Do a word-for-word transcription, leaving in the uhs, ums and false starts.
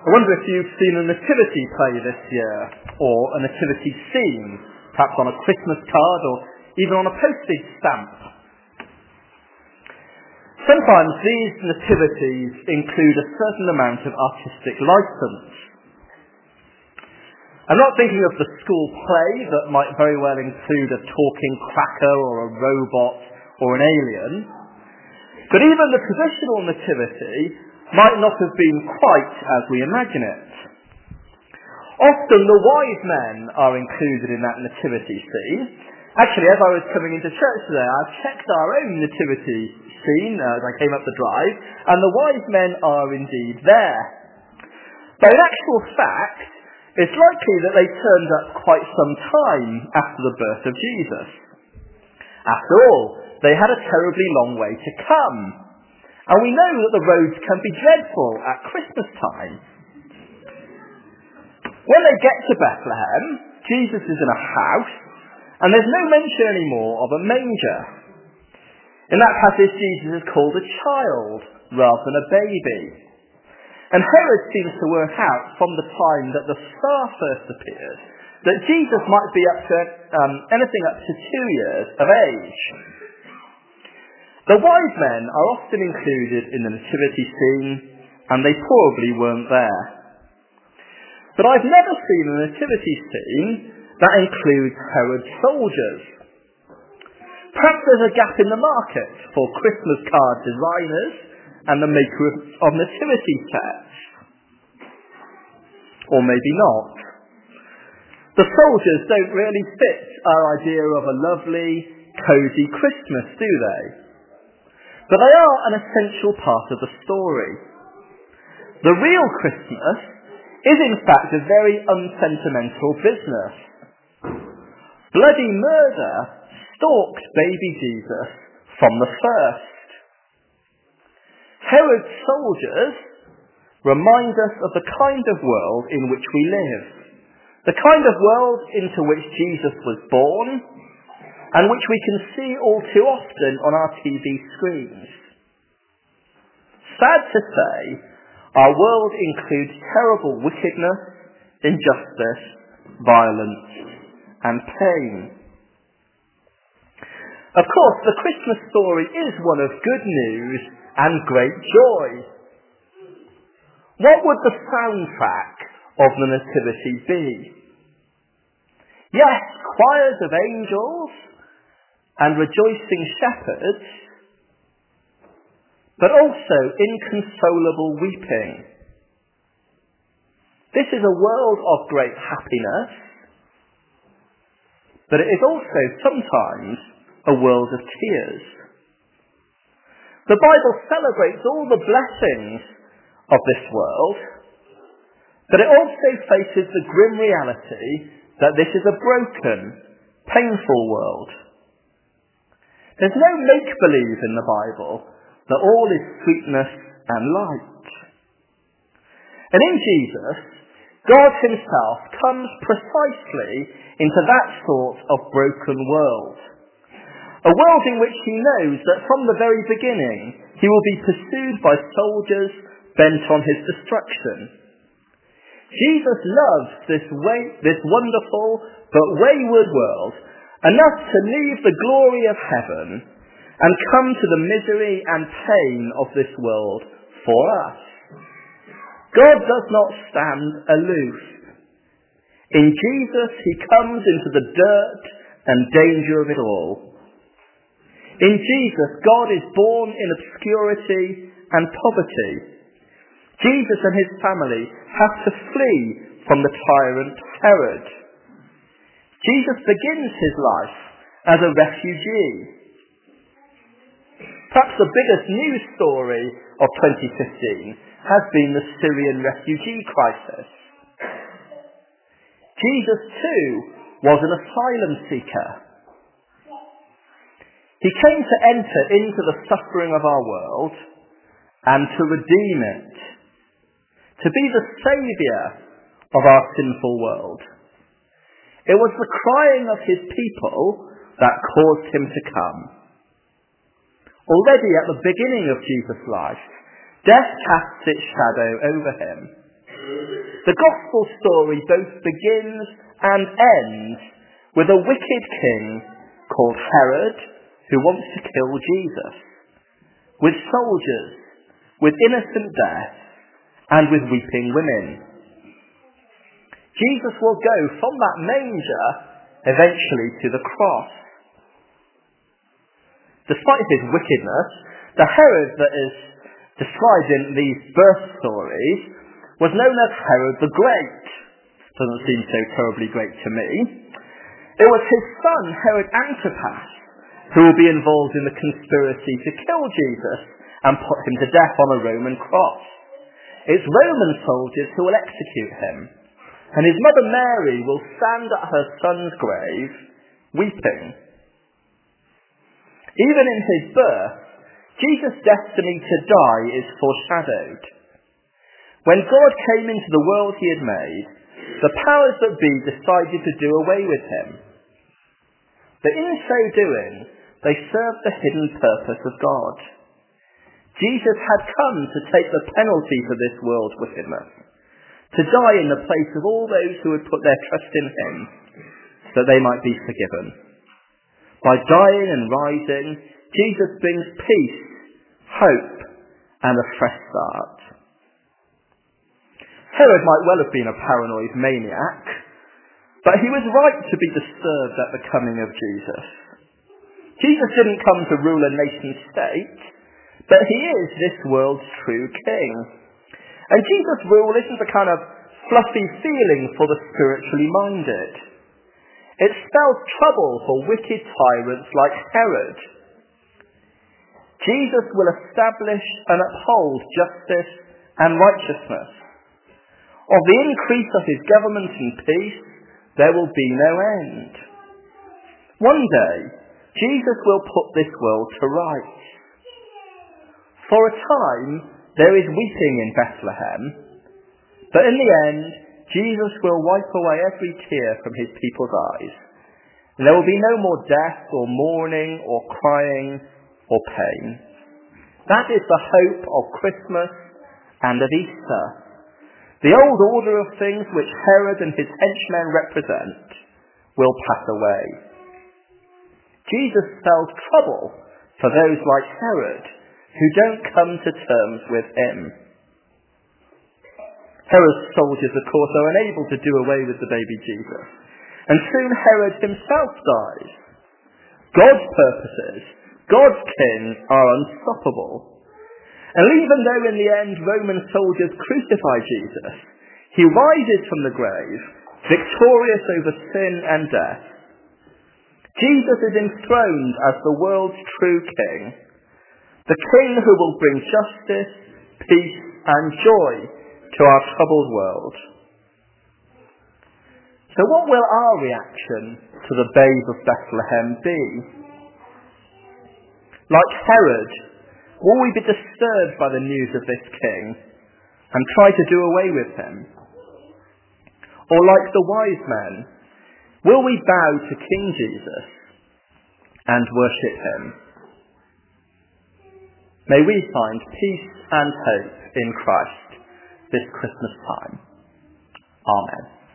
I wonder if you've seen a nativity play this year, or a nativity scene, perhaps on a Christmas card, or even on a postage stamp. Sometimes these nativities include a certain amount of artistic license. I'm not thinking of the school play that might very well include a talking cracker or a robot or an alien. But even the traditional nativity might not have been quite as we imagine it. Often the wise men are included in that nativity scene. Actually, as I was coming into church today, I checked our own nativity scene as I came up the drive, and the wise men are indeed there. But in actual fact, it's likely that they turned up quite some time after the birth of Jesus. After all, they had a terribly long way to come. And we know that the roads can be dreadful at Christmas time. When they get to Bethlehem, Jesus is in a house, and there's no mention anymore of a manger. In that passage, Jesus is called a child rather than a baby. And Herod seems to work out from the time that the star first appeared that Jesus might be up to um, anything up to two years of age. The wise men are often included in the nativity scene, and they probably weren't there. But I've never seen a nativity scene that includes Herod's soldiers. Perhaps there's a gap in the market for Christmas card designers and the maker of nativity sets. Or maybe not. The soldiers don't really fit our idea of a lovely, cosy Christmas, do they? But they are an essential part of the story. The real Christmas is in fact a very unsentimental business. Bloody murder stalked baby Jesus from the first. Herod's soldiers remind us of the kind of world in which we live, the kind of world into which Jesus was born, and which we can see all too often on our T V screens. Sad to say, our world includes terrible wickedness, injustice, violence, and pain. Of course, the Christmas story is one of good news and great joy. What would the soundtrack of the Nativity be? Yes, choirs of angels and rejoicing shepherds, but also inconsolable weeping. This is a world of great happiness, but it is also sometimes a world of tears. The Bible celebrates all the blessings of this world, but it also faces the grim reality that this is a broken, painful world. There's no make-believe in the Bible that all is sweetness and light. And in Jesus, God himself comes precisely into that sort of broken world. A world in which he knows that from the very beginning he will be pursued by soldiers bent on his destruction. Jesus loves this way, this wonderful but wayward world enough to leave the glory of heaven and come to the misery and pain of this world for us. God does not stand aloof. In Jesus, he comes into the dirt and danger of it all. In Jesus, God is born in obscurity and poverty. Jesus and his family have to flee from the tyrant Herod. Jesus begins his life as a refugee. Perhaps the biggest news story of twenty fifteen has been the Syrian refugee crisis. Jesus too was an asylum seeker. He came to enter into the suffering of our world and to redeem it, to be the saviour of our sinful world. It was the crying of his people that caused him to come. Already at the beginning of Jesus' life, death casts its shadow over him. The gospel story both begins and ends with a wicked king called Herod who wants to kill Jesus, with soldiers, with innocent death, and with weeping women. Jesus will go from that manger eventually to the cross. Despite his wickedness, the Herod that is described in these birth stories was known as Herod the Great. Doesn't seem so terribly great to me. It was his son, Herod Antipas, who will be involved in the conspiracy to kill Jesus and put him to death on a Roman cross. It's Roman soldiers who will execute him, and his mother Mary will stand at her son's grave, weeping. Even in his birth, Jesus' destiny to die is foreshadowed. When God came into the world he had made, the powers that be decided to do away with him. But in so doing, they served the hidden purpose of God. Jesus had come to take the penalty for this world's wickedness, to die in the place of all those who had put their trust in him, so that they might be forgiven. By dying and rising, Jesus brings peace, hope, and a fresh start. Herod might well have been a paranoid maniac, but he was right to be disturbed at the coming of Jesus. Jesus didn't come to rule a nation state, but he is this world's true king. And Jesus' rule isn't a kind of fluffy feeling for the spiritually minded. It spells trouble for wicked tyrants like Herod. Jesus will establish and uphold justice and righteousness. Of the increase of his government and peace, there will be no end. One day, Jesus will put this world to rights. For a time, there is weeping in Bethlehem, but in the end, Jesus will wipe away every tear from his people's eyes. And there will be no more death or mourning or crying or pain. That is the hope of Christmas and of Easter. The old order of things which Herod and his henchmen represent will pass away. Jesus spells trouble for those like Herod who don't come to terms with him. Herod's soldiers, of course, are unable to do away with the baby Jesus, and soon Herod himself dies. God's purposes, God's king, are unstoppable. And even though in the end Roman soldiers crucify Jesus, he rises from the grave, victorious over sin and death. Jesus is enthroned as the world's true king, the king who will bring justice, peace, and joy to our troubled world. So what will our reaction to the babe of Bethlehem be? Like Herod, will we be disturbed by the news of this king and try to do away with him? Or like the wise men, will we bow to King Jesus and worship him? May we find peace and hope in Christ this Christmas time. Amen.